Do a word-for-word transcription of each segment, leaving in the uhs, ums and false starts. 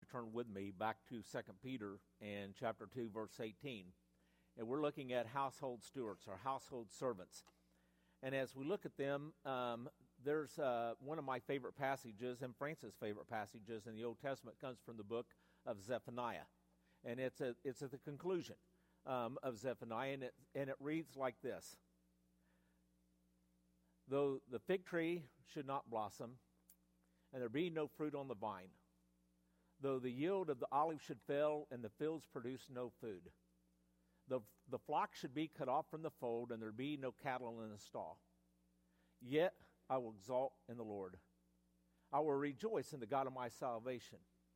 turn with me back to Second Peter and chapter two, verse eighteen. And we're looking at household stewards or household servants. And as we look at them, um, there's uh, one of my favorite passages, and Francis' favorite passages in the Old Testament comes from the book of Zephaniah. And it's, a, it's at the conclusion um, of Zephaniah, and it, and it reads like this. Though the fig tree should not blossom, and there be no fruit on the vine, though the yield of the olive should fail, and the fields produce no food, the, the flock should be cut off from the fold, and there be no cattle in the stall, yet I will exalt in the Lord. I will rejoice in the God of my salvation,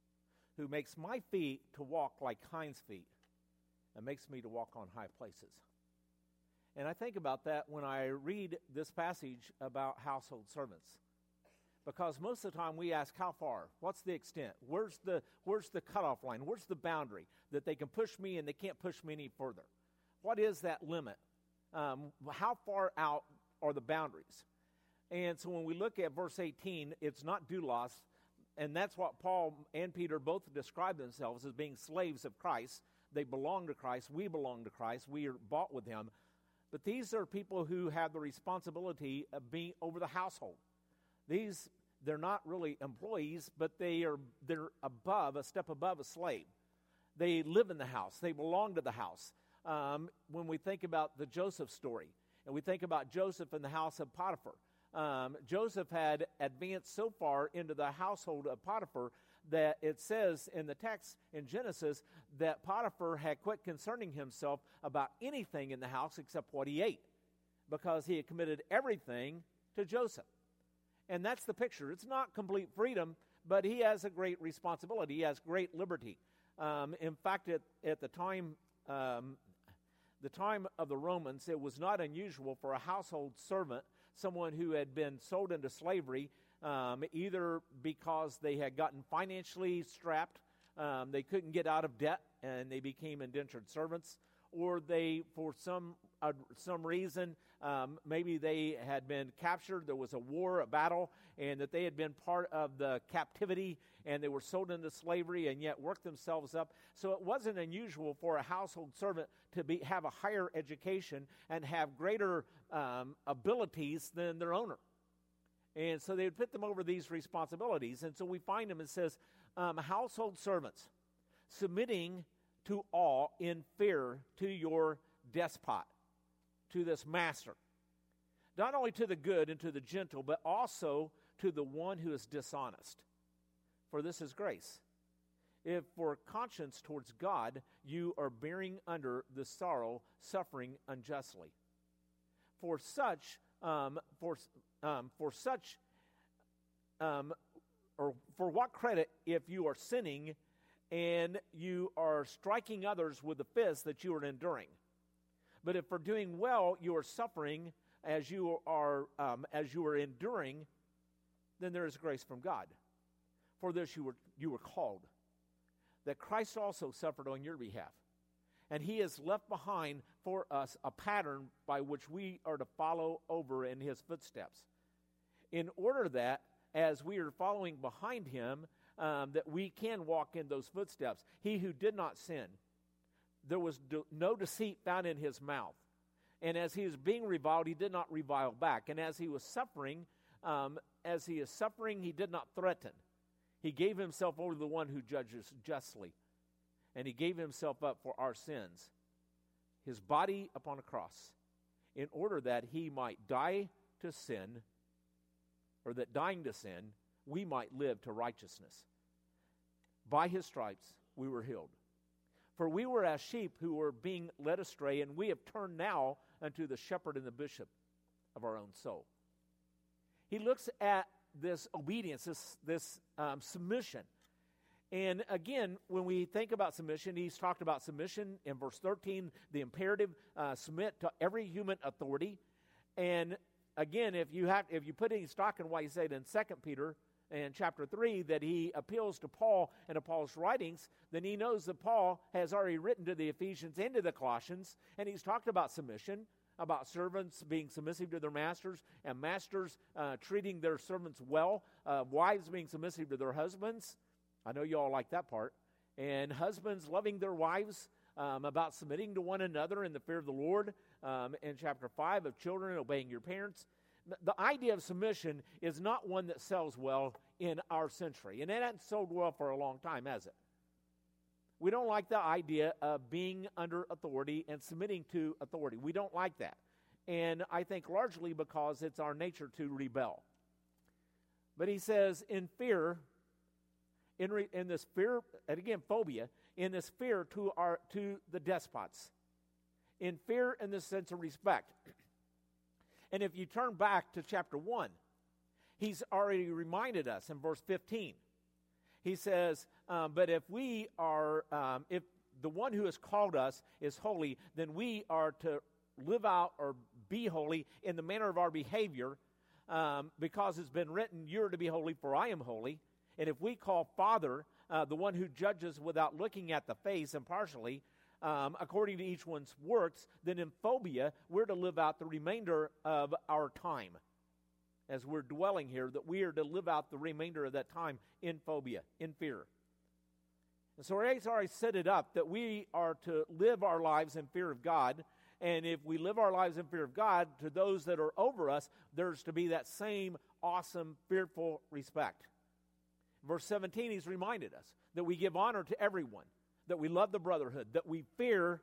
who makes my feet to walk like hinds' feet, and makes me to walk on high places. And I think about that when I read this passage about household servants. Because most of the time we ask, how far? What's the extent? Where's the where's the cutoff line? Where's the boundary that they can push me and they can't push me any further? What is that limit? Um, how far out are the boundaries? And so when we look at verse eighteen, it's not doulos, and that's what Paul and Peter both describe themselves as being slaves of Christ. They belong to Christ. We belong to Christ. We are bought with him. But these are people who have the responsibility of being over the household. These, they're not really employees, but they are they're above, a step above a slave. They live in the house. They belong to the house. Um, when we think about the Joseph story, and we think about Joseph in the house of Potiphar, um, Joseph had advanced so far into the household of Potiphar that it says in the text in Genesis that Potiphar had quit concerning himself about anything in the house except what he ate, because he had committed everything to Joseph. And that's the picture. It's not complete freedom, but he has a great responsibility. He has great liberty. Um, in fact, at, at the time, um, the time of the Romans, it was not unusual for a household servant, someone who had been sold into slavery, um, either because they had gotten financially strapped, um, they couldn't get out of debt, and they became indentured servants, or they, for some uh, some reason, um, maybe they had been captured, there was a war, a battle, and that they had been part of the captivity, and they were sold into slavery and yet worked themselves up. So it wasn't unusual for a household servant to be have a higher education and have greater um, abilities than their owner. And so they would put them over these responsibilities. And so we find them, it says, um, household servants submitting to awe in fear to your despot, to this master. Not only to the good and to the gentle, but also to the one who is dishonest. For this is grace. If for conscience towards God you are bearing under the sorrow, suffering unjustly. For such, um, for um, for such, um, or for what credit if you are sinning and you are striking others with the fist that you are enduring? But if for doing well you are suffering as you are um, as you are enduring, then there is grace from God. For this you were you were called, that Christ also suffered on your behalf, and he has left behind for us a pattern by which we are to follow over in his footsteps, in order that as we are following behind him, Um, that we can walk in those footsteps. He who did not sin, there was de- no deceit found in his mouth. And as he was being reviled, he did not revile back. And as he was suffering, um, as he is suffering, he did not threaten. He gave himself over to the one who judges justly. And he gave himself up for our sins, his body upon a cross, in order that he might die to sin, or that dying to sin, we might live to righteousness. By his stripes we were healed. For we were as sheep who were being led astray, and we have turned now unto the shepherd and the bishop of our own soul. He looks at this obedience, this, this um, submission. And again, when we think about submission, he's talked about submission in verse thirteen, the imperative, uh, submit to every human authority. And again, if you have, if you put any stock in what he said in Second Peter, in chapter three, that he appeals to Paul and to Paul's writings, then he knows that Paul has already written to the Ephesians and to the Colossians, and he's talked about submission, about servants being submissive to their masters, and masters uh, treating their servants well, uh, wives being submissive to their husbands, I know you all like that part. And husbands loving their wives, um, about submitting to one another in the fear of the Lord. Um, in chapter five of children, obeying your parents. The, the idea of submission is not one that sells well in our century. And it hasn't sold well for a long time, has it? We don't like the idea of being under authority and submitting to authority. We don't like that. And I think largely because it's our nature to rebel. But he says, in fear, in, re, in this fear, and again, phobia, in this fear to our to the despots. In fear in the sense of respect. And if you turn back to chapter one, he's already reminded us in verse fifteen. He says, um, but if we are, um, if the one who has called us is holy, then we are to live out or be holy in the manner of our behavior, um, because it's been written, you're to be holy, for I am holy. And if we call Father, uh, the one who judges without looking at the face impartially, um, according to each one's works, then in phobia, we're to live out the remainder of our time. As we're dwelling here, that we are to live out the remainder of that time in phobia, in fear. And so he's already set it up that we are to live our lives in fear of God. And if we live our lives in fear of God, to those that are over us, there's to be that same awesome, fearful respect. Verse seventeen, he's reminded us that we give honor to everyone, that we love the brotherhood, that we fear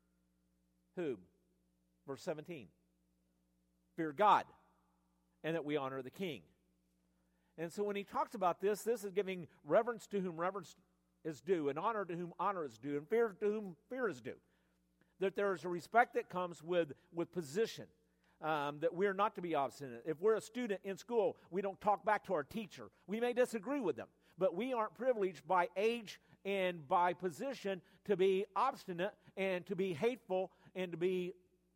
whom? Verse seventeen. Fear God, and that we honor the king. And so when he talks about this, this is giving reverence to whom reverence is due, and honor to whom honor is due, and fear to whom fear is due. That there is a respect that comes with, with position, um, that we're not to be obstinate. If we're a student in school, we don't talk back to our teacher. We may disagree with them, but we aren't privileged by age and by position to be obstinate and to be hateful and to be,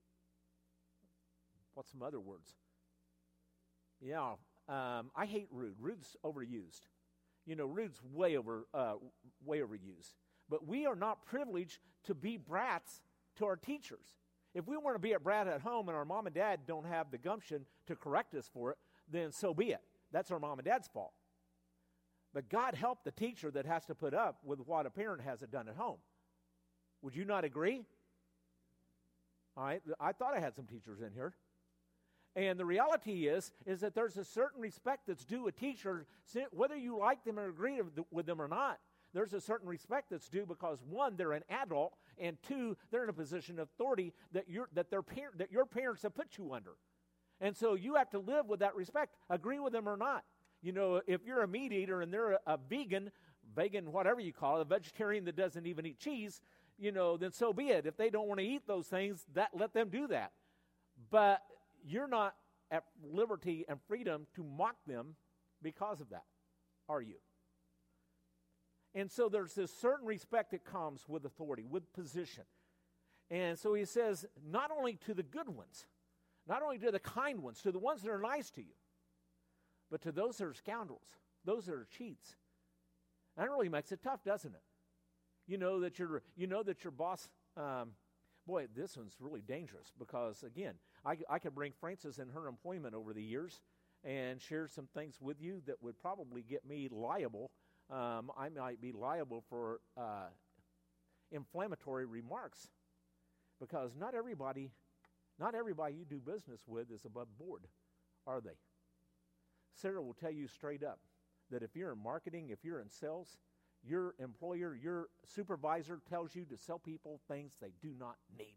what's some other words? Yeah, um, I hate rude. Rude's overused. You know, rude's way over, uh, way overused. But we are not privileged to be brats to our teachers. If we want to be a brat at home and our mom and dad don't have the gumption to correct us for it, then so be it. That's our mom and dad's fault. But God help the teacher that has to put up with what a parent hasn't done at home. Would you not agree? All right, I thought I had some teachers in here. And the reality is, is that there's a certain respect that's due a teacher, whether you like them or agree with them or not. There's a certain respect that's due because, one, they're an adult, and two, they're in a position of authority that, you're, that, their par- that your parents have put you under. And so you have to live with that respect, agree with them or not. You know, if you're a meat eater and they're a, a vegan, vegan, whatever you call it, a vegetarian that doesn't even eat cheese, you know, then so be it. If they don't want to eat those things, that let them do that. But you're not at liberty and freedom to mock them because of that, are you? And so there's this certain respect that comes with authority, with position. And so he says, not only to the good ones, not only to the kind ones, to the ones that are nice to you, but to those that are scoundrels, those that are cheats. That really makes it tough, doesn't it? You know that your, you know that your boss, um, boy, this one's really dangerous because, again, I, I could bring Frances and her employment over the years and share some things with you that would probably get me liable. Um, I might be liable for uh, inflammatory remarks because not everybody, not everybody you do business with is above board, are they? Sarah will tell you straight up that if you're in marketing, if you're in sales, your employer, your supervisor tells you to sell people things they do not need.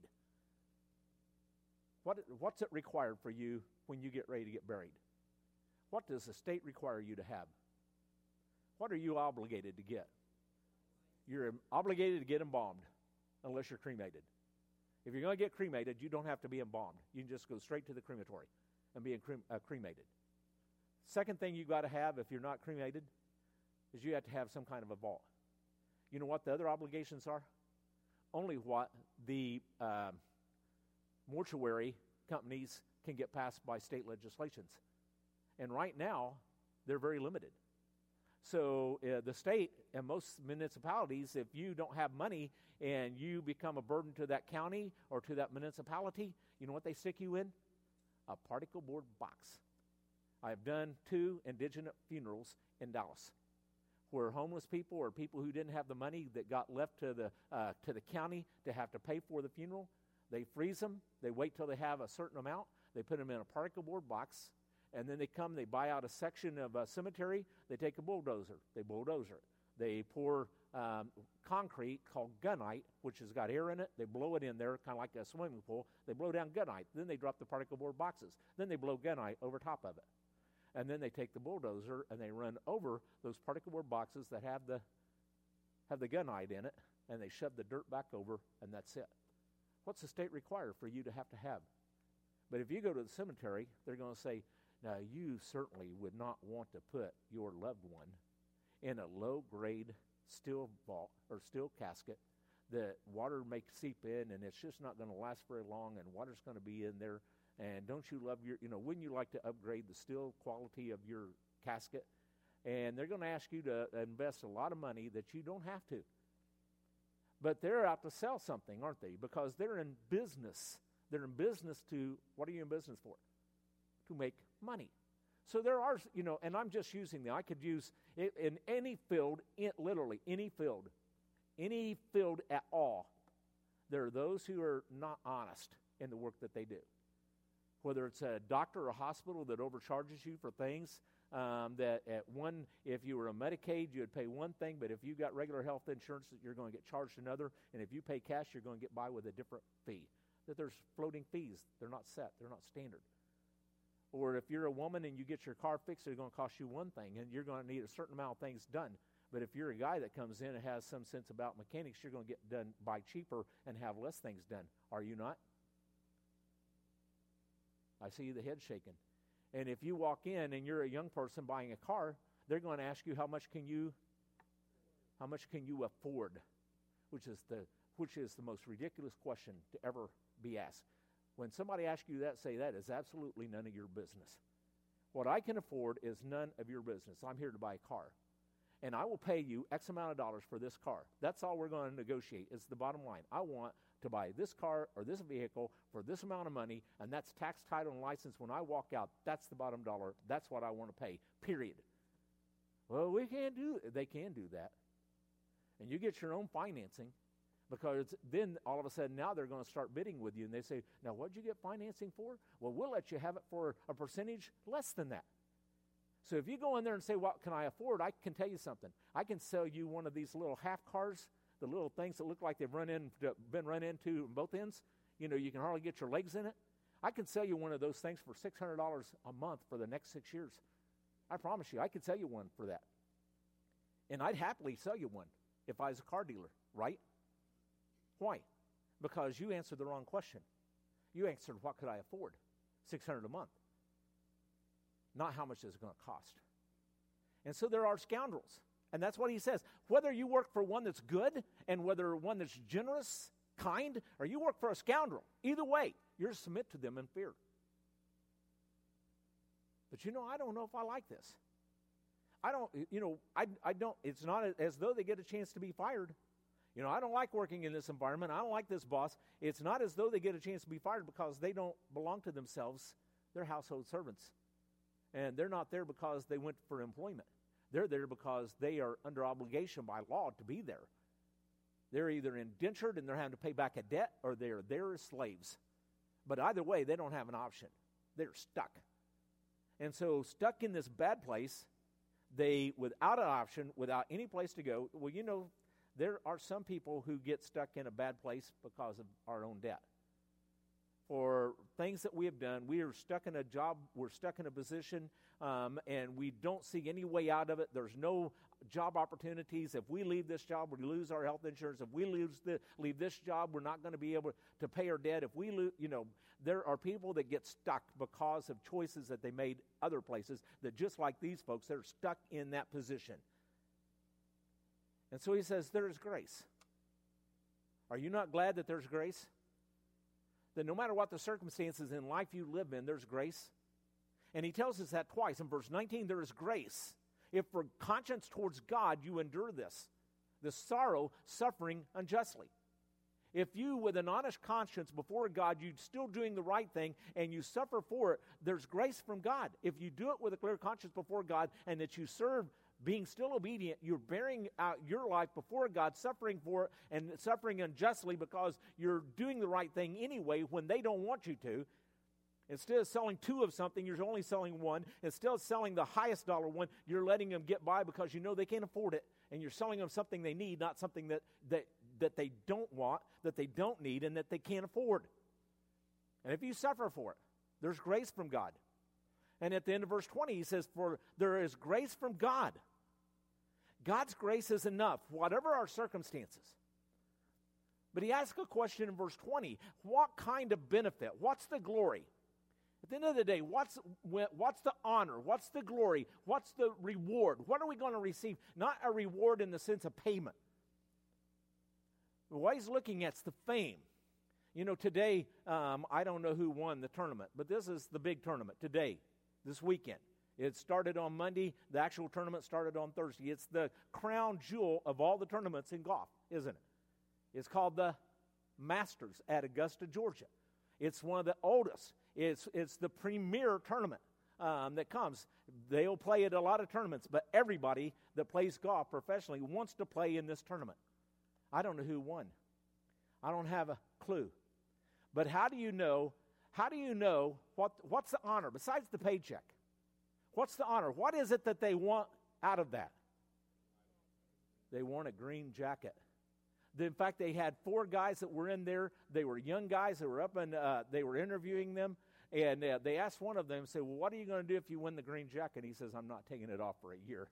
What, what's it required for you when you get ready to get buried? What does the state require you to have? What are you obligated to get? You're obligated to get embalmed unless you're cremated. If you're going to get cremated, you don't have to be embalmed. You can just go straight to the crematory and be crem- uh, cremated. Second thing you got to have if you're not cremated is you have to have some kind of a vault. You know what the other obligations are? Only what the uh, mortuary companies can get passed by state legislations. And right now, they're very limited. So uh, the state and most municipalities, if you don't have money and you become a burden to that county or to that municipality, you know what they stick you in? A particle board box. I have done two indigent funerals in Dallas where homeless people or people who didn't have the money that got left to the uh, to the county to have to pay for the funeral, they freeze them. They wait till they have a certain amount. They put them in a particle board box, and then they come, they buy out a section of a cemetery. They take a bulldozer. They bulldozer it. They pour um, concrete called gunite, which has got air in it. They blow it in there, kind of like a swimming pool. They blow down gunite. Then they drop the particle board boxes. Then they blow gunite over top of it. And then they take the bulldozer and they run over those particle board boxes that have the have the gunite in it, and they shove the dirt back over, and that's it. What's the state require for you to have to have? But if you go to the cemetery, they're going to say, now you certainly would not want to put your loved one in a low-grade steel vault or steel casket that water may seep in, and it's just not going to last very long, and water's going to be in there. And don't you love your, you know, wouldn't you like to upgrade the steel quality of your casket? And they're going to ask you to invest a lot of money that you don't have to. But they're out to sell something, aren't they? Because they're in business. They're in business to, what are you in business for? To make money. So there are, you know, and I'm just using them. I could use it in any field, in, literally any field, any field at all. There are those who are not honest in the work that they do. Whether it's a doctor or a hospital that overcharges you for things um, that at one, if you were a Medicaid, you would pay one thing, but if you got regular health insurance, you're going to get charged another, and if you pay cash, you're going to get by with a different fee. That there's floating fees. They're not set. They're not standard. Or if you're a woman and you get your car fixed, it's going to cost you one thing, and you're going to need a certain amount of things done. But if you're a guy that comes in and has some sense about mechanics, you're going to get done by cheaper and have less things done. Are you not? I see the head shaking. And if you walk in and you're a young person buying a car, they're going to ask you how much can you how much can you afford, which is the which is the most ridiculous question to ever be asked. When somebody asks you that, say that is absolutely none of your business. What I can afford is none of your business. I'm here to buy a car. And I will pay you X amount of dollars for this car. That's all we're going to negotiate. It's the bottom line. I want to buy this car or this vehicle for this amount of money, and that's tax, title, and license. When I walk out, that's the bottom dollar. That's what I want to pay, period. Well, we can't do it. They can do that. And you get your own financing, because then all of a sudden now they're going to start bidding with you, and they say, now what'd you get financing for? Well, we'll let you have it for a percentage less than that. So if you go in there and say, what can I afford? I can tell you something. I can sell you one of these little half cars, the little things that look like they've run in, been run into on both ends. You know, you can hardly get your legs in it. I can sell you one of those things for six hundred dollars a month for the next six years. I promise you, I could sell you one for that. And I'd happily sell you one if I was a car dealer, right? Why? Because you answered the wrong question. You answered, what could I afford? six hundred dollars a month. Not how much is it going to cost. And so there are scoundrels. And that's what he says. Whether you work for one that's good and whether one that's generous, kind, or you work for a scoundrel, either way, you're to submit to them in fear. But you know, I don't know if I like this. I don't, you know, I, I don't, it's not as though they get a chance to be fired. You know, I don't like working in this environment. I don't like this boss. It's not as though they get a chance to be fired because they don't belong to themselves. They're household servants. And they're not there because they went for employment. They're there because they are under obligation by law to be there. They're either indentured and they're having to pay back a debt, or they're there as slaves. But either way, they don't have an option. They're stuck. And so stuck in this bad place, they, without an option, without any place to go, well, you know, there are some people who get stuck in a bad place because of our own debt. For things that we have done, we are stuck in a job, we're stuck in a position, um, and we don't see any way out of it. There's no job opportunities. If we leave this job, we lose our health insurance. If we lose the, leave this job, we're not going to be able to pay our debt. If we lose, you know, there are people that get stuck because of choices that they made other places, that just like these folks, they're stuck in that position. And so he says, there is grace. Are you not glad that there's grace? That no matter what the circumstances in life you live in, there's grace. And he tells us that twice. In verse nineteen, there is grace. If for conscience towards God you endure this, the sorrow, suffering unjustly. If you, with an honest conscience before God, you're still doing the right thing and you suffer for it, there's grace from God. If you do it with a clear conscience before God and that you serve being still obedient, you're bearing out your life before God, suffering for it, and suffering unjustly because you're doing the right thing anyway when they don't want you to. Instead of selling two of something, you're only selling one. Instead of selling the highest dollar one, you're letting them get by because you know they can't afford it, and you're selling them something they need, not something that, that, that they don't want, that they don't need, and that they can't afford. And if you suffer for it, there's grace from God. And at the end of verse twenty, he says, for there is grace from God. God's grace is enough, whatever our circumstances. But he asks a question in verse twenty. What kind of benefit? What's the glory? At the end of the day, what's, what's the honor? What's the glory? What's the reward? What are we going to receive? Not a reward in the sense of payment. What he's looking at is the fame. You know, today, um, I don't know who won the tournament, but this is the big tournament today. This weekend. It started on Monday. The actual tournament started on Thursday. It's the crown jewel of all the tournaments in golf, isn't it? It's called the Masters at Augusta, Georgia. It's one of the oldest. It's, it's the premier tournament um, that comes. They'll play at a lot of tournaments, but everybody that plays golf professionally wants to play in this tournament. I don't know who won. I don't have a clue. But how do you know How do you know what, what's the honor besides the paycheck? What's the honor? What is it that they want out of that? They want a green jacket. In fact, they had four guys that were in there. They were young guys that were up and uh, they were interviewing them. And uh, they asked one of them, say, well, what are you going to do if you win the green jacket? He says, I'm not taking it off for a year.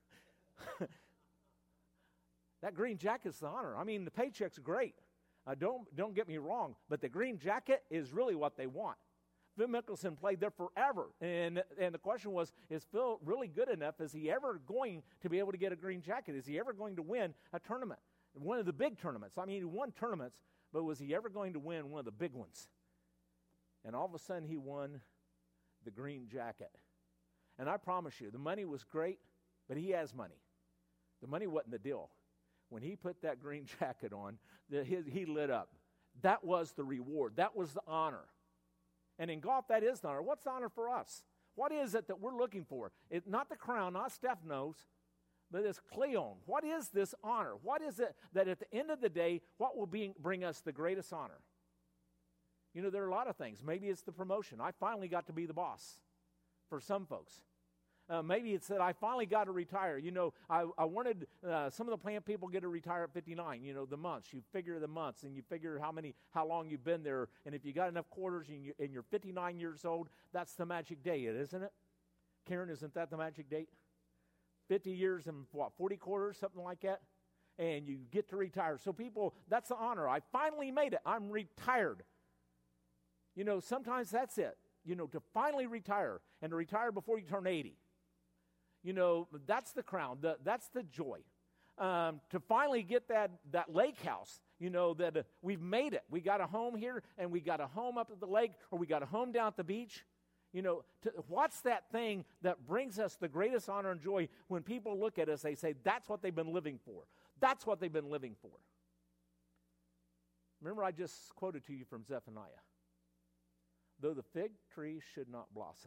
That green jacket's the honor. I mean, the paycheck's great. Uh, don't, don't get me wrong, but the green jacket is really what they want. Phil Mickelson played there forever, and and the question was, is Phil really good enough? Is he ever going to be able to get a green jacket? Is he ever going to win a tournament? One of the big tournaments. I mean, he won tournaments, but was he ever going to win one of the big ones? And all of a sudden, he won the green jacket. And I promise you, the money was great, but he has money. The money wasn't the deal. When he put that green jacket on, the, his, he lit up. That was the reward. That was the honor. And in golf, that is the honor. What's the honor for us? What is it that we're looking for? It, not the crown, not Steph knows, but it's Cleon. What is this honor? What is it that at the end of the day, what will be, bring us the greatest honor? You know, there are a lot of things. Maybe it's the promotion. I finally got to be the boss for some folks. Uh, maybe it's that I finally got to retire. You know, I, I wanted, uh, some of the plant people get to retire at fifty-nine, you know, the months. You figure the months, and you figure how many, how long you've been there. And if you got enough quarters and, you, and you're fifty-nine years old, that's the magic date, isn't it? Karen, isn't that the magic date? fifty years and, what, forty quarters, something like that? And you get to retire. So people, that's the honor. I finally made it. I'm retired. You know, sometimes that's it. You know, to finally retire, and to retire before you turn eighty. You know, that's the crown. The, that's the joy. Um, to finally get that, that lake house, you know, that uh, we've made it. We got a home here, and we got a home up at the lake, or we got a home down at the beach. You know, to, what's that thing that brings us the greatest honor and joy when people look at us, they say, that's what they've been living for. That's what they've been living for. Remember, I just quoted to you from Zephaniah. Though the fig tree should not blossom,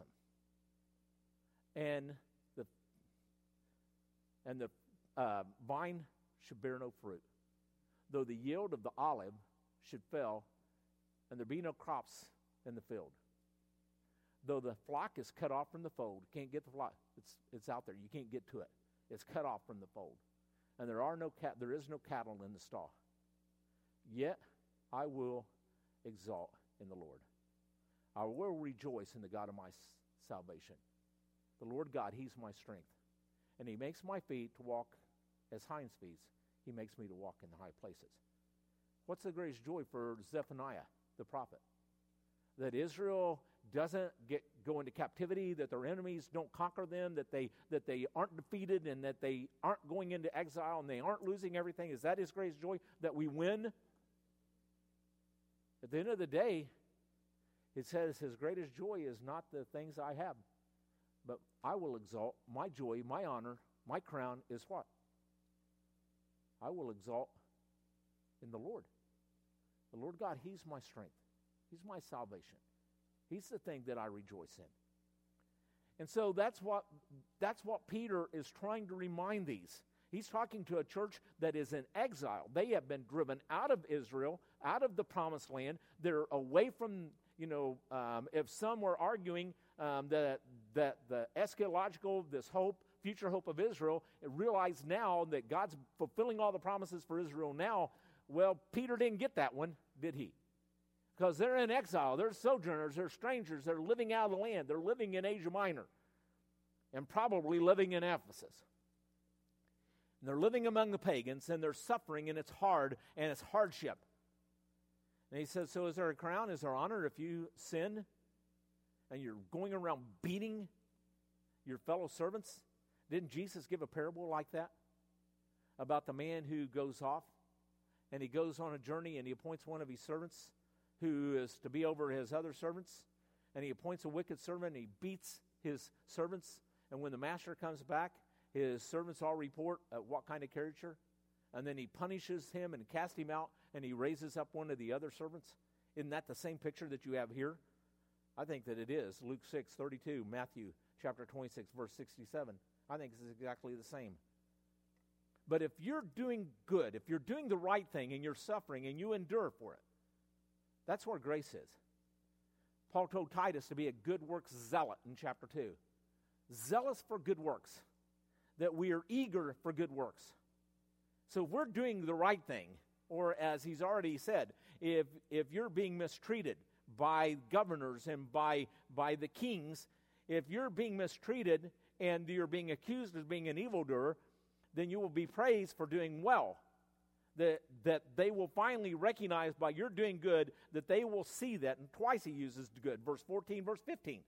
and the and the uh, vine should bear no fruit, though the yield of the olive should fail, and there be no crops in the field, though the flock is cut off from the fold, can't get the flock, it's it's out there, you can't get to it, it's cut off from the fold, and there are no cat, there is no cattle in the stall, yet I will exalt in the Lord. I will rejoice in the God of my s- salvation. The Lord God, He's my strength. And He makes my feet to walk as hinds' feet. He makes me to walk in the high places. What's the greatest joy for Zephaniah, the prophet? That Israel doesn't get go into captivity, that their enemies don't conquer them, that they that they aren't defeated, and that they aren't going into exile, and they aren't losing everything. Is that his greatest joy? That we win? At the end of the day, it says his greatest joy is not the things I have, but I will exalt my joy, my honor, my crown is what? I will exalt in the Lord. The Lord God, He's my strength. He's my salvation. He's the thing that I rejoice in. And so that's what that's what Peter is trying to remind these. He's talking to a church that is in exile. They have been driven out of Israel, out of the promised land. They're away from, you know, um, if some were arguing um, that, that the eschatological, this hope, future hope of Israel, realize now that God's fulfilling all the promises for Israel now. Well, Peter didn't get that one, did he? Because they're in exile. They're sojourners. They're strangers. They're living out of the land. They're living in Asia Minor and probably living in Ephesus. And they're living among the pagans, and they're suffering, and it's hard, and it's hardship. And he says, so is there a crown? Is there honor if you sin and you're going around beating your fellow servants? Didn't Jesus give a parable like that about the man who goes off, and he goes on a journey, and he appoints one of his servants who is to be over his other servants, and he appoints a wicked servant, and he beats his servants, and when the master comes back, his servants all report uh, what kind of character, and then he punishes him and casts him out, and he raises up one of the other servants. Isn't that the same picture that you have here? I think that it is. Luke six thirty-two, Matthew chapter twenty-six, verse sixty-seven. I think it's exactly the same. But if you're doing good, if you're doing the right thing, and you're suffering, and you endure for it, that's where grace is. Paul told Titus to be a good works zealot in chapter two. Zealous for good works. That we are eager for good works. So if we're doing the right thing, or as he's already said, if if you're being mistreated by governors and by by the kings, if you're being mistreated and you're being accused of being an evildoer, then you will be praised for doing well. That that they will finally recognize by your doing good, that they will see that. And twice he uses good. Verse fourteen, verse fifteen.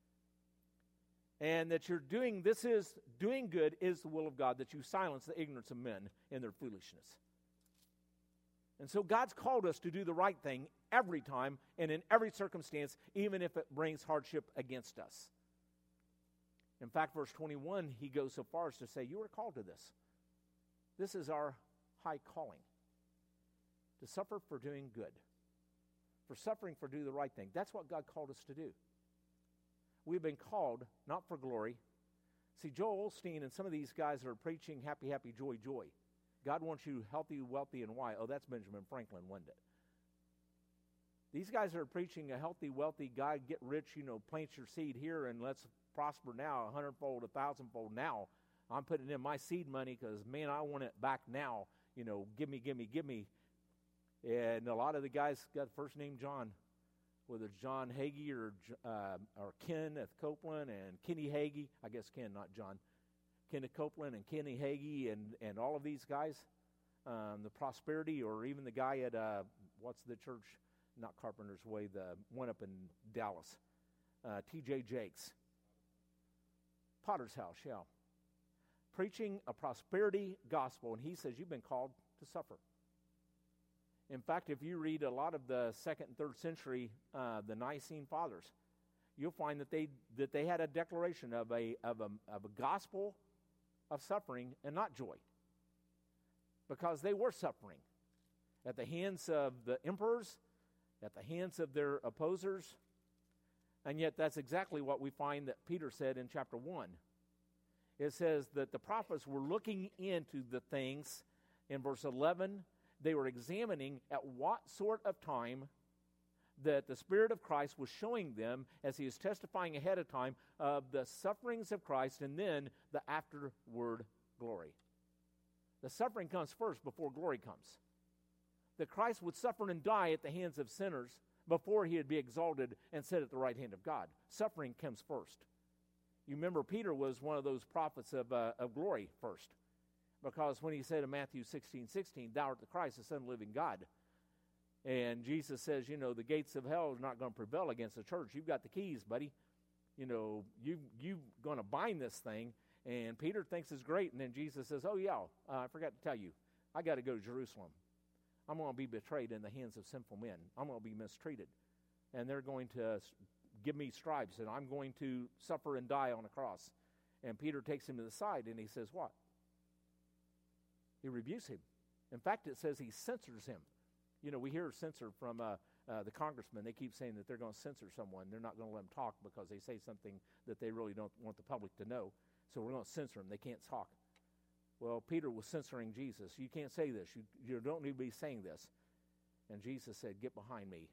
And that you're doing, this is, doing good is the will of God, that you silence the ignorance of men in their foolishness. And so God's called us to do the right thing every time and in every circumstance, even if it brings hardship against us. In fact, verse twenty-one, he goes so far as to say, you are called to this. This is our high calling. To suffer for doing good. For suffering for doing the right thing. That's what God called us to do. We've been called, not for glory. See, Joel Osteen and some of these guys are preaching happy, happy, joy, joy. God wants you healthy, wealthy, and why? Oh, that's Benjamin Franklin, wasn't it? These guys are preaching a healthy, wealthy guy, get rich, you know, plant your seed here and let's prosper now, a hundredfold, a thousandfold now. I'm putting in my seed money because, man, I want it back now. You know, give me, give me, give me. And a lot of the guys got the first name John. Whether it's John Hagee or uh, or Kenneth Copeland and Kenny Hagee, I guess Ken, not John, Kenneth Copeland and Kenny Hagee and, and all of these guys, um, the Prosperity, or even the guy at, uh, what's the church, not Carpenter's Way, the one up in Dallas, uh, T J Jakes, Potter's House, yeah, preaching a prosperity gospel, and he says you've been called to suffer. In fact, if you read a lot of the second and third century, uh, the Nicene Fathers, you'll find that they that they had a declaration of a of a of a gospel of suffering and not joy, because they were suffering at the hands of the emperors, at the hands of their opposers, and yet that's exactly what we find that Peter said in chapter one. It says that the prophets were looking into the things in verse eleven. They were examining at what sort of time that the Spirit of Christ was showing them as he is testifying ahead of time of the sufferings of Christ and then the afterward glory. The suffering comes first before glory comes. That Christ would suffer and die at the hands of sinners before he would be exalted and set at the right hand of God. Suffering comes first. You remember Peter was one of those prophets of, uh, of glory first. Because when he said in Matthew sixteen sixteen, thou art the Christ, the Son of the living God. And Jesus says, you know, the gates of hell are not going to prevail against the church. You've got the keys, buddy. You know, you, you're going to bind this thing. And Peter thinks it's great. And then Jesus says, oh, yeah, uh, I forgot to tell you. I got to go to Jerusalem. I'm going to be betrayed in the hands of sinful men. I'm going to be mistreated. And they're going to give me stripes. And I'm going to suffer and die on a cross. And Peter takes him to the side and he says, what? He rebukes him. In fact, it says he censors him. You know, we hear censor from uh, uh, the congressmen, they keep saying that they're going to censor someone. They're not going to let them talk because they say something that they really don't want the public to know. So we're going to censor them. They can't talk. Well, Peter was censoring Jesus. You can't say this. You, you don't need to be saying this. And Jesus said, get behind me,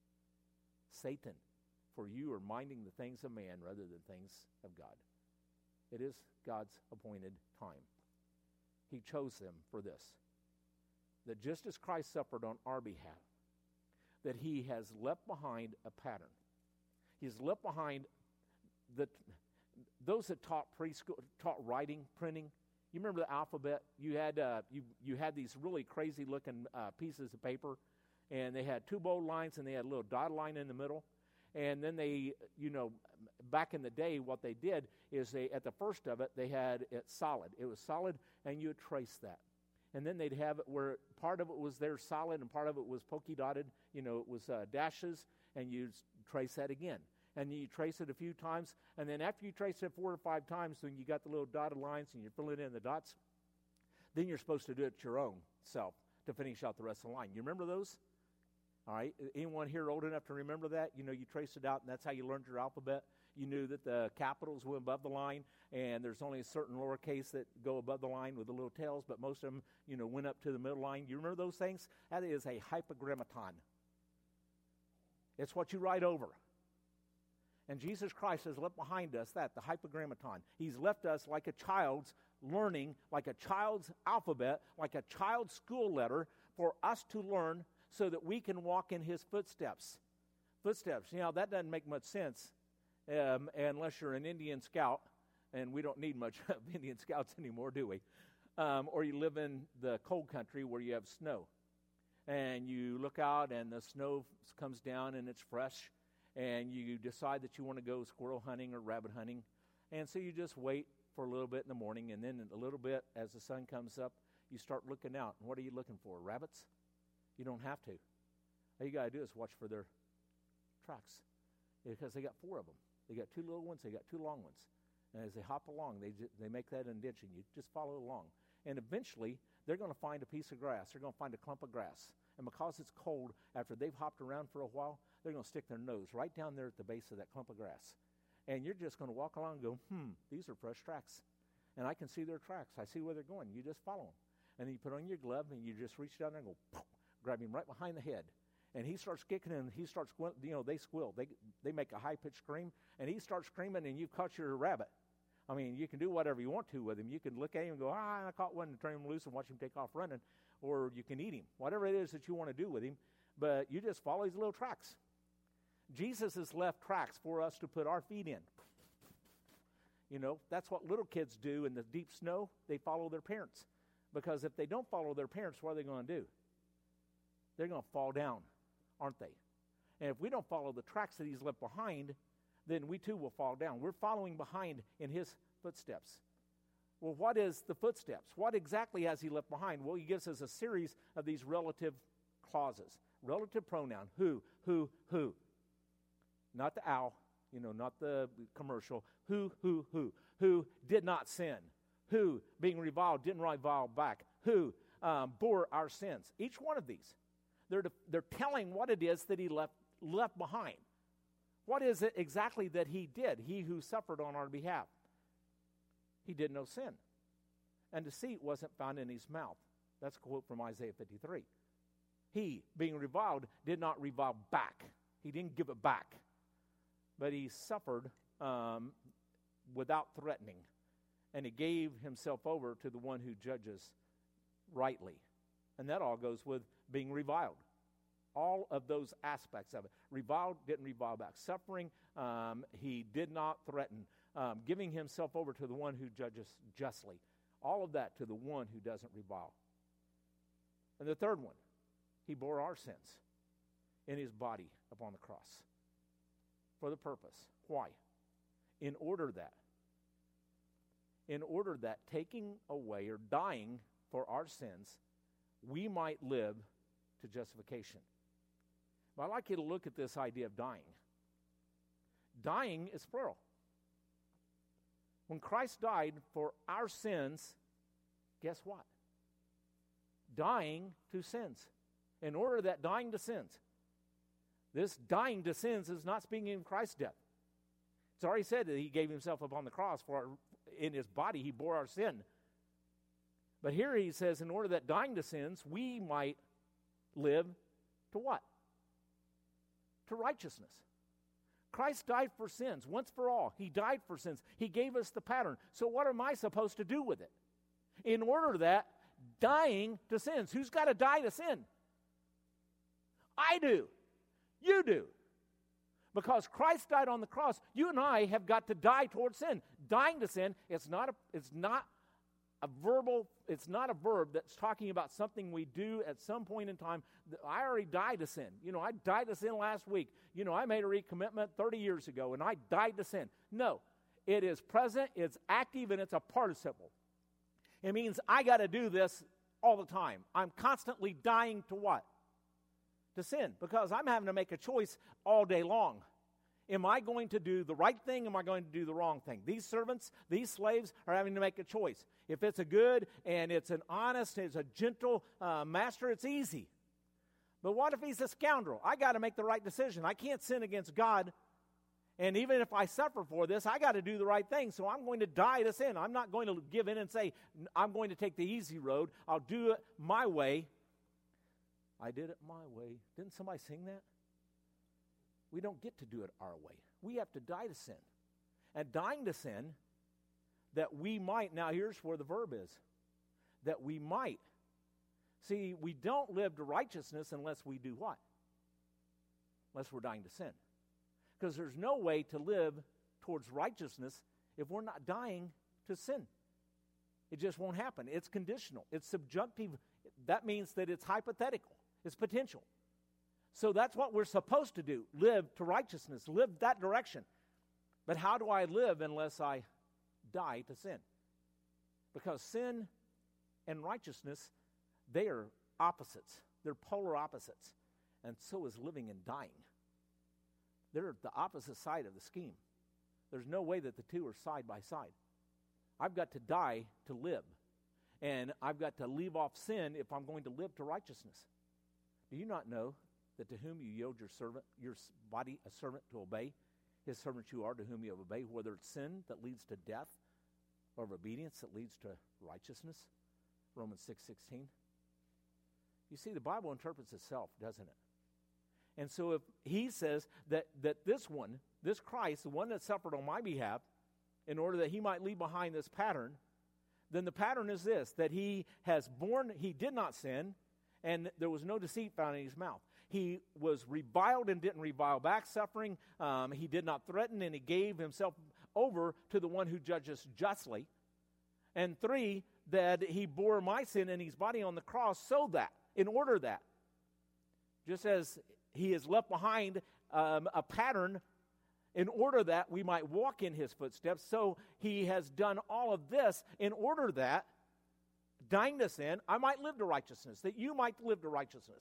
Satan, for you are minding the things of man rather than things of God. It is God's appointed time. He chose them for this. That just as Christ suffered on our behalf, that he has left behind a pattern. He's left behind the those that taught preschool, taught writing, printing. You remember the alphabet? You had uh, you you had these really crazy looking uh, pieces of paper, and they had two bold lines, and they had a little dotted line in the middle. And then they, you know, back in the day, what they did is they, at the first of it, they had it solid. It was solid, and you would trace that. And then they'd have it where part of it was there solid, and part of it was pokey dotted. You know, it was uh, dashes, and you trace that again. And you trace it a few times, and then after you trace it four or five times, when you got the little dotted lines and you're filling in the dots, then you're supposed to do it your own self to finish out the rest of the line. You remember those? All right, anyone here old enough to remember that? You know, you traced it out, and that's how you learned your alphabet. You knew that the capitals went above the line, and there's only a certain lowercase that go above the line with the little tails, but most of them, you know, went up to the middle line. You remember those things? That is a hypogrammaton. It's what you write over. And Jesus Christ has left behind us that, the hypogrammaton. He's left us like a child's learning, like a child's alphabet, like a child's school letter for us to learn so that we can walk in his footsteps. Footsteps. You know, that doesn't make much sense um, unless you're an Indian scout, and we don't need much of Indian scouts anymore, do we? Um, or you live in the cold country where you have snow. And you look out, and the snow comes down, and it's fresh, and you decide that you want to go squirrel hunting or rabbit hunting. And so you just wait for a little bit in the morning, and then a little bit as the sun comes up, you start looking out. And what are you looking for, rabbits? You don't have to. All you got to do is watch for their tracks, because they got four of them. They got two little ones, they got two long ones. And as they hop along, they ju- they make that indention. You just follow along. And eventually, they're going to find a piece of grass. They're going to find a clump of grass. And because it's cold, after they've hopped around for a while, they're going to stick their nose right down there at the base of that clump of grass. And you're just going to walk along and go, hmm, these are fresh tracks. And I can see their tracks. I see where they're going. You just follow them. And then you put on your glove, and you just reach down there and go, poof, grab him right behind the head. And he starts kicking, and he starts, you know, they squeal. They they make a high-pitched scream, and he starts screaming, and you've caught your rabbit. I mean, you can do whatever you want to with him. You can look at him and go, ah, I caught one, and turn him loose and watch him take off running. Or you can eat him, whatever it is that you want to do with him. But you just follow his little tracks. Jesus has left tracks for us to put our feet in. You know, that's what little kids do in the deep snow. They follow their parents. Because if they don't follow their parents, what are they going to do? They're going to fall down, aren't they? And if we don't follow the tracks that he's left behind, then we too will fall down. We're following behind in his footsteps. Well, what is the footsteps? What exactly has he left behind? Well, he gives us a series of these relative clauses. Relative pronoun, who, who, who. Not the owl, you know, not the commercial. Who, who, who. Who did not sin. Who, being reviled, didn't revile back. Who um, bore our sins. Each one of these. They're, to, they're telling what it is that he left, left behind. What is it exactly that he did, he who suffered on our behalf? He did no sin. And deceit wasn't found in his mouth. That's a quote from Isaiah fifty-three. He, being reviled, did not revile back. He didn't give it back. But he suffered um, without threatening. And he gave himself over to the one who judges rightly. And that all goes with being reviled. All of those aspects of it. Reviled, didn't revile back. Suffering, um, he did not threaten. Um, giving himself over to the one who judges justly. All of that to the one who doesn't revile. And the third one, he bore our sins in his body upon the cross. For the purpose. Why? In order that, in order that taking away or dying for our sins, we might live to justification. But I'd like you to look at this idea of dying. Dying is plural. When Christ died for our sins, guess what? Dying to sins. In order that dying to sins, This dying to sins is not speaking of Christ's death. It's already said that he gave himself upon the cross for our, in his body he bore our sin. But here he says, in order that dying to sins, we might live to what? To righteousness. Christ died for sins once for all. He died for sins. He gave us the pattern. So what am I supposed to do with it? In order that dying to sins, who's got to die to sin? I do. You do. Because Christ died on the cross, you and I have got to die towards sin. Dying to sin, it's not a, it's not a verbal, it's not a verb that's talking about something we do at some point in time. I already died to sin. You know, I died to sin last week. You know, I made a recommitment thirty years ago, and I died to sin. No, it is present, it's active, and it's a participle. It means I got to do this all the time. I'm constantly dying to what? To sin, because I'm having to make a choice all day long. Am I going to do the right thing? Am I going to do the wrong thing? These servants, these slaves are having to make a choice. If it's a good and it's an honest, it's a gentle uh, master, it's easy. But what if he's a scoundrel? I got to make the right decision. I can't sin against God. And even if I suffer for this, I got to do the right thing. So I'm going to die to sin. I'm not going to give in and say, I'm going to take the easy road. I'll do it my way. I did it my way. Didn't somebody sing that? We don't get to do it our way. We have to die to sin. And dying to sin, that we might, now here's where the verb is, that we might. See, we don't live to righteousness unless we do what? Unless we're dying to sin. Because there's no way to live towards righteousness if we're not dying to sin. It just won't happen. It's conditional. It's subjunctive. That means that it's hypothetical. It's potential. So that's what we're supposed to do, live to righteousness, live that direction. But how do I live unless I die to sin? Because sin and righteousness, they are opposites. They're polar opposites. And so is living and dying. They're the opposite side of the scheme. There's no way that the two are side by side. I've got to die to live. And I've got to leave off sin if I'm going to live to righteousness. Do you not know that to whom you yield your servant, your body a servant to obey, his servants you are to whom you obey, whether it's sin that leads to death or obedience that leads to righteousness? Romans six sixteen. You see, the Bible interprets itself, doesn't it? And so if he says that, that this one, this Christ, the one that suffered on my behalf, in order that he might leave behind this pattern, then the pattern is this, that he has borne, he did not sin, and there was no deceit found in his mouth. He was reviled and didn't revile back, suffering. Um, he did not threaten, and he gave himself over to the one who judges justly. And three, that he bore my sin in his body on the cross so that, in order that, just as he has left behind um, a pattern in order that we might walk in his footsteps, so he has done all of this in order that, dying to sin, I might live to righteousness, that you might live to righteousness.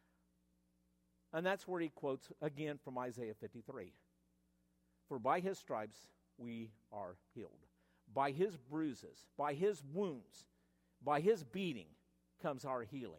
And that's where he quotes again from Isaiah fifty-three. For by his stripes we are healed. By his bruises, by his wounds, by his beating comes our healing.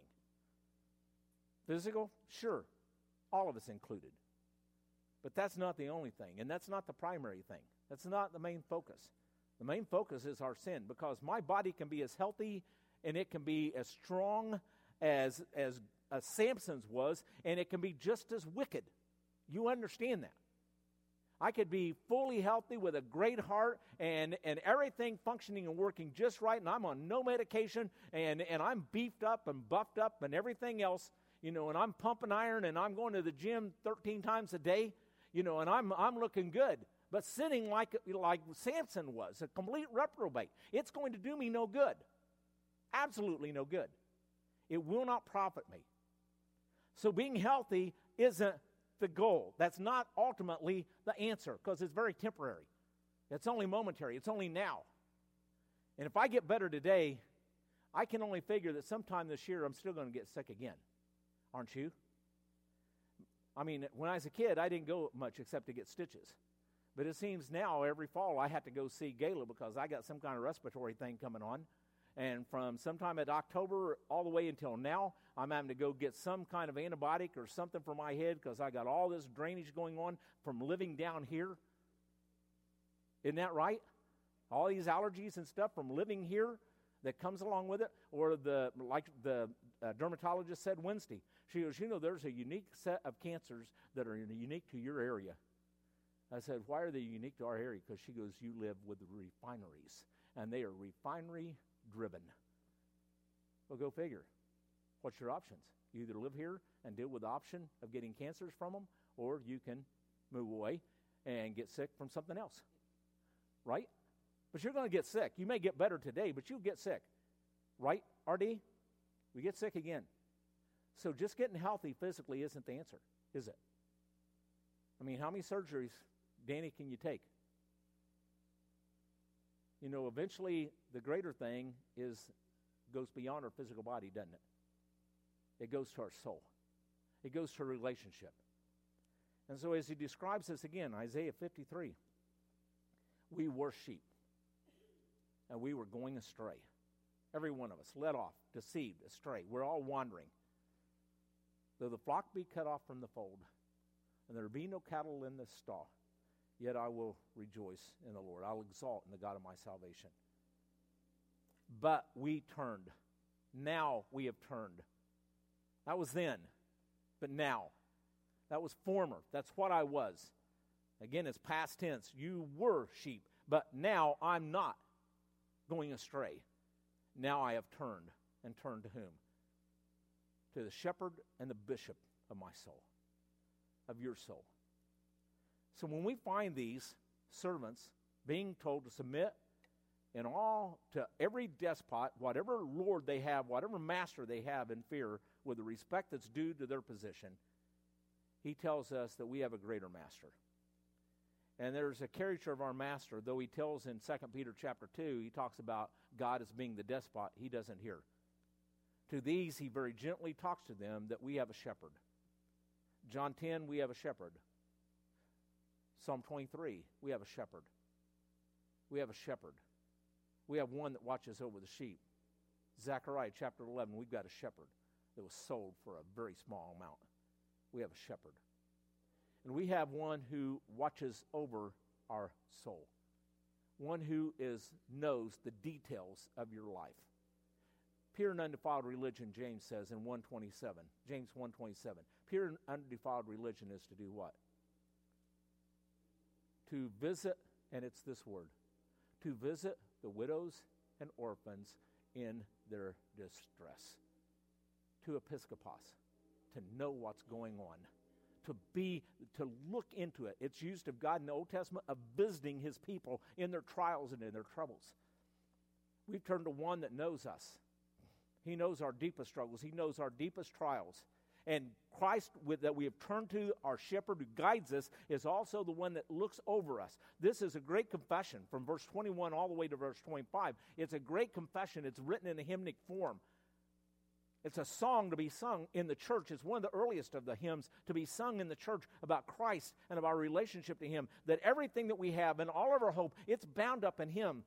Physical? Sure. All of us included. But that's not the only thing, and that's not the primary thing. That's not the main focus. The main focus is our sin, because my body can be as healthy and it can be as strong as, as, as Samson's was, and it can be just as wicked. You understand that. I could be fully healthy with a great heart and, and everything functioning and working just right, and I'm on no medication, and, and I'm beefed up and buffed up and everything else, you know, and I'm pumping iron, and I'm going to the gym thirteen times a day, you know, and I'm I'm looking good. But sinning like, like Samson was, a complete reprobate, it's going to do me no good. Absolutely no good. It will not profit me. So being healthy isn't the goal. That's not ultimately the answer, because it's very temporary. It's only momentary. It's only now. And if I get better today, I can only figure that sometime this year I'm still going to get sick again. Aren't you? I mean, when I was a kid, I didn't go much except to get stitches. But it seems now every fall I have to go see Gayla because I got some kind of respiratory thing coming on. And from sometime at October all the way until now, I'm having to go get some kind of antibiotic or something for my head because I got all this drainage going on from living down here. Isn't that right? All these allergies and stuff from living here that comes along with it. Or the like the uh, dermatologist said Wednesday, she goes, you know, there's a unique set of cancers that are unique to your area. I said, why are they unique to our area? Because she goes, you live with refineries, and they are refinery-driven. Well, go figure. What's your options? You either live here and deal with the option of getting cancers from them, or you can move away and get sick from something else, right? But you're going to get sick. You may get better today, but you'll get sick, right, R D? We get sick again. So just getting healthy physically isn't the answer, is it? I mean, how many surgeries, Danny, can you take? You know, eventually the greater thing is goes beyond our physical body, doesn't it? It goes to our soul. It goes to a relationship. And so as he describes this again, Isaiah fifty-three, we were sheep, and we were going astray. Every one of us, led off, deceived, astray. We're all wandering. Though the flock be cut off from the fold, and there be no cattle in the stall, yet I will rejoice in the Lord. I'll exalt in the God of my salvation. But we turned. Now we have turned. That was then, but now. That was former. That's what I was. Again, it's past tense. You were sheep, but now I'm not going astray. Now I have turned, and turned to whom? To the shepherd and the bishop of my soul, of your soul. So when we find these servants being told to submit in all to every despot, whatever lord they have, whatever master they have in fear, with the respect that's due to their position, he tells us that we have a greater master. And there's a caricature of our master, though he tells in Second Peter chapter two, he talks about God as being the despot. He doesn't hear. To these, he very gently talks to them that we have a shepherd. John ten, we have a shepherd. Psalm twenty-three, we have a shepherd. We have a shepherd. We have one that watches over the sheep. Zechariah chapter eleven, we've got a shepherd that was sold for a very small amount. We have a shepherd. And we have one who watches over our soul. One who is knows the details of your life. Pure and undefiled religion, James says in one twenty-seven. James one twenty-seven. Pure and undefiled religion is to do what? To visit, and it's this word, to visit the widows and orphans in their distress. To episkopos, to know what's going on. To be, to look into it. It's used of God in the Old Testament of visiting his people in their trials and in their troubles. We've turned to one that knows us. He knows our deepest struggles. He knows our deepest trials. And Christ with, that we have turned to, our shepherd who guides us, is also the one that looks over us. This is a great confession from verse twenty-one all the way to verse twenty-five. It's a great confession. It's written in a hymnic form. It's a song to be sung in the church. It's one of the earliest of the hymns to be sung in the church about Christ and of our relationship to him. That everything that we have and all of our hope, it's bound up in him.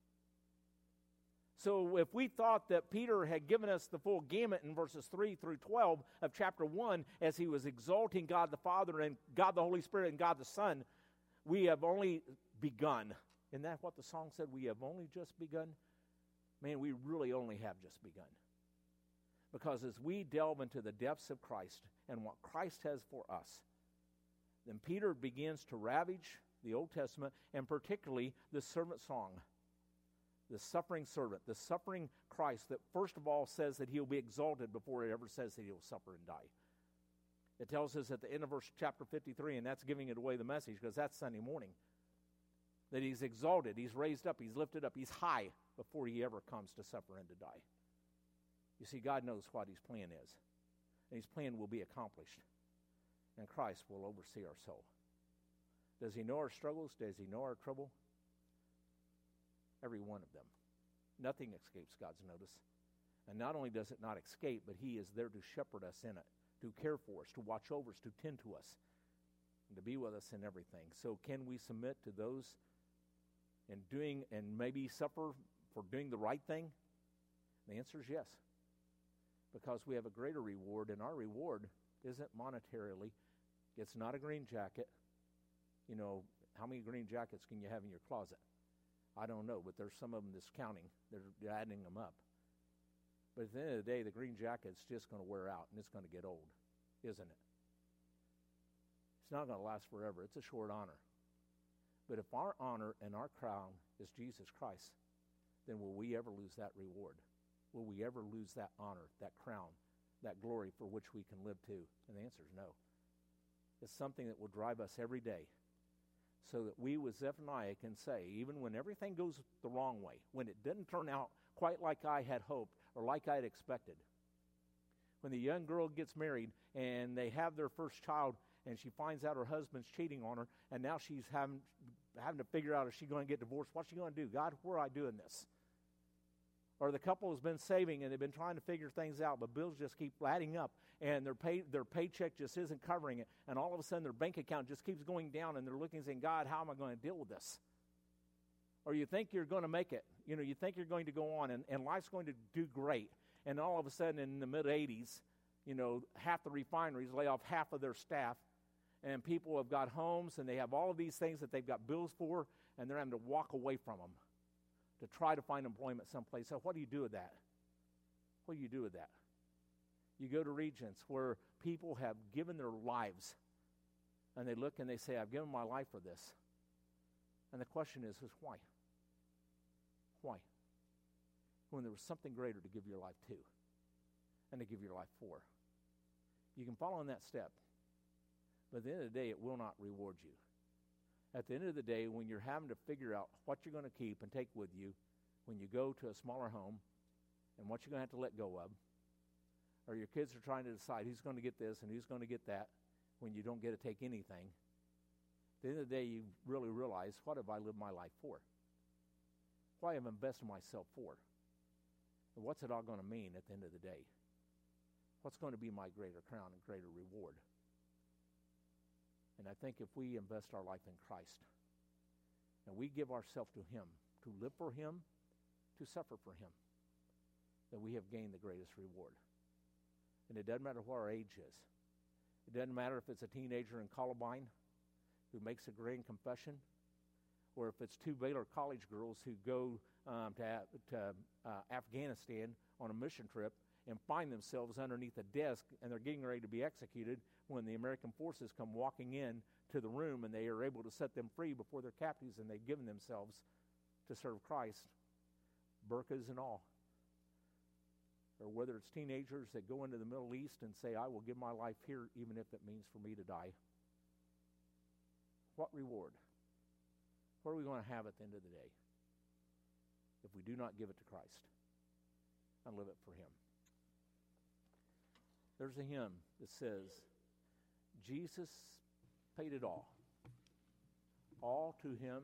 So if we thought that Peter had given us the full gamut in verses three through twelve of chapter one as he was exalting God the Father and God the Holy Spirit and God the Son, we have only begun. Isn't that what the song said? We have only just begun? Man, we really only have just begun. Because as we delve into the depths of Christ and what Christ has for us, then Peter begins to ravage the Old Testament, and particularly the servant song. The suffering servant, the suffering Christ that first of all says that he'll be exalted before it ever says that he'll suffer and die. It tells us at the end of verse chapter fifty-three, and that's giving it away the message because that's Sunday morning, that he's exalted, he's raised up, he's lifted up, he's high before he ever comes to suffer and to die. You see, God knows what his plan is, and his plan will be accomplished, and Christ will oversee our soul. Does he know our struggles? Does he know our trouble? Every one of them. Nothing escapes God's notice. And not only does it not escape, but he is there to shepherd us in it, to care for us, to watch over us, to tend to us, and to be with us in everything. So can we submit to those and doing and maybe suffer for doing the right thing? The answer is yes, because we have a greater reward, and our reward isn't monetarily. It's not a green jacket. You know, how many green jackets can you have in your closet? I don't know, but there's some of them that's counting. They're adding them up. But at the end of the day, the green jacket's just going to wear out, and it's going to get old, isn't it? It's not going to last forever. It's a short honor. But if our honor and our crown is Jesus Christ, then will we ever lose that reward? Will we ever lose that honor, that crown, that glory for which we can live to? And the answer is no. It's something that will drive us every day so that we with Zephaniah can say, even when everything goes the wrong way, when it didn't turn out quite like I had hoped or like I had expected, when the young girl gets married and they have their first child and she finds out her husband's cheating on her, and now she's having, having to figure out, is she going to get divorced? What's she going to do? God, where am I doing this? Or the couple has been saving and they've been trying to figure things out, but bills just keep adding up, and their pay, their paycheck just isn't covering it, and all of a sudden their bank account just keeps going down, and they're looking and saying, God, how am I going to deal with this? Or you think you're going to make it. You know, you think you're going to go on, and, and life's going to do great, and all of a sudden in the mid-eighties, you know, half the refineries lay off half of their staff, and people have got homes, and they have all of these things that they've got bills for, and they're having to walk away from them to try to find employment someplace. So what do you do with that? What do you do with that? You go to regions where people have given their lives, and they look and they say, I've given my life for this. And the question is, is why? Why? When there was something greater to give your life to and to give your life for. You can follow in that step, but at the end of the day, it will not reward you. At the end of the day, when you're having to figure out what you're going to keep and take with you when you go to a smaller home and what you're going to have to let go of, or your kids are trying to decide who's going to get this and who's going to get that when you don't get to take anything, at the end of the day, you really realize, what have I lived my life for? What have I invested myself for? And what's it all going to mean at the end of the day? What's going to be my greater crown and greater reward? And I think if we invest our life in Christ and we give ourselves to Him, to live for Him, to suffer for Him, then we have gained the greatest reward. And it doesn't matter what our age is. It doesn't matter if it's a teenager in Columbine who makes a grand confession, or if it's two Baylor college girls who go um, to, to uh, Afghanistan on a mission trip and find themselves underneath a desk, and they're getting ready to be executed when the American forces come walking in to the room, and they are able to set them free before their captives, and they've given themselves to serve Christ, burqas and all. Or whether it's teenagers that go into the Middle East and say, I will give my life here even if it means for me to die. What reward? What are we going to have at the end of the day if we do not give it to Christ and live it for Him? There's a hymn that says, Jesus paid it all. All to Him,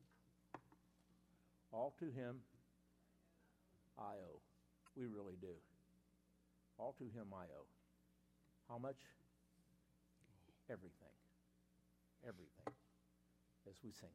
all to Him I owe. We really do. All to Him I owe. How much? Everything. Everything. As we sing.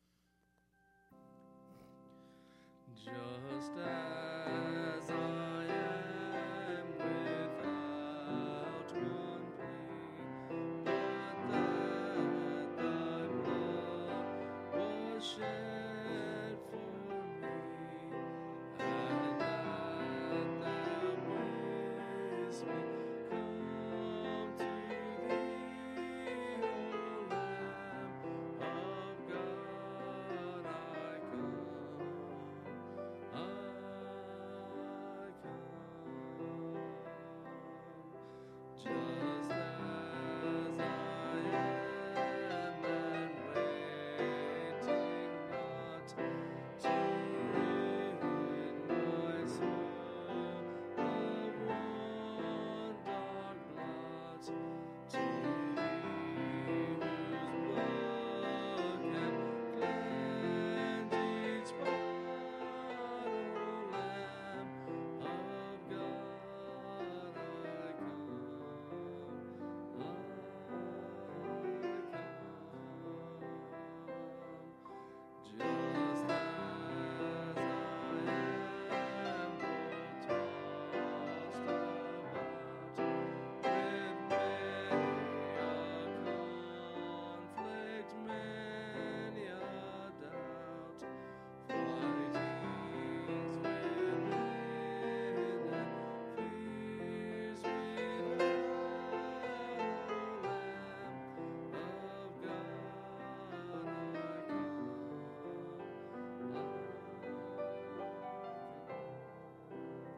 Just as I am without one plea, but that Thy blood was shed for me, and that Thou wouldst me come to Thee, O Lamb of God, I come. I come, just as I am and waiting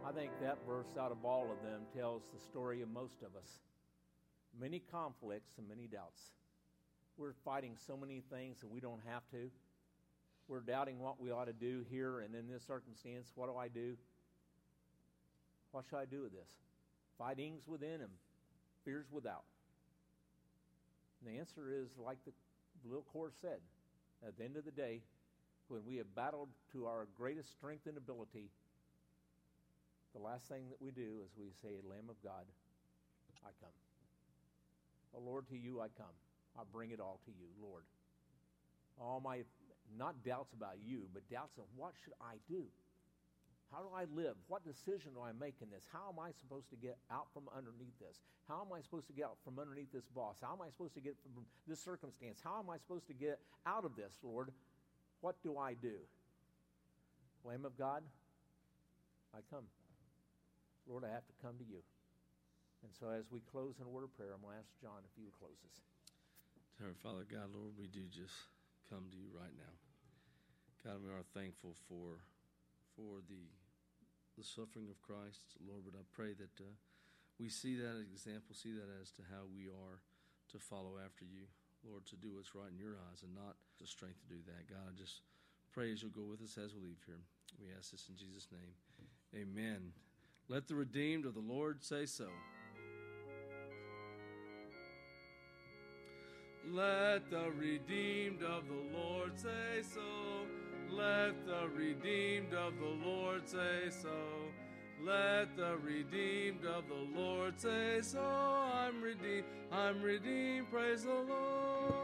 I think that verse out of all of them tells the story of most of us. Many conflicts and many doubts. We're fighting so many things that we don't have to. We're doubting what we ought to do here and in this circumstance. What do I do? What should I do with this? Fightings within and fears without. And the answer is, like the little chorus said, at the end of the day, when we have battled to our greatest strength and ability, the last thing that we do is we say, Lamb of God, I come. Oh, Lord, to you I come. I bring it all to you, Lord. All my, not doubts about you, but doubts of what should I do? How do I live? What decision do I make in this? How am I supposed to get out from underneath this? How am I supposed to get out from underneath this boss? How am I supposed to get from this circumstance? How am I supposed to get out of this, Lord? What do I do? Lamb of God, I come. Lord, I have to come to you. And so as we close in a word of prayer, I'm going to ask John if you would close us. Dear Father God, Lord, we do just come to you right now. God, we are thankful for for the the suffering of Christ, Lord, but I pray that uh, we see that example, see that as to how we are to follow after you, Lord, to do what's right in your eyes and not the strength to do that. God, I just pray as you'll go with us as we leave here. We ask this in Jesus' name. Amen. Let the redeemed of the Lord say so. Let the redeemed of the Lord say so. Let the redeemed of the Lord say so. Let the redeemed of the Lord say so. I'm redeemed, I'm redeemed, praise the Lord.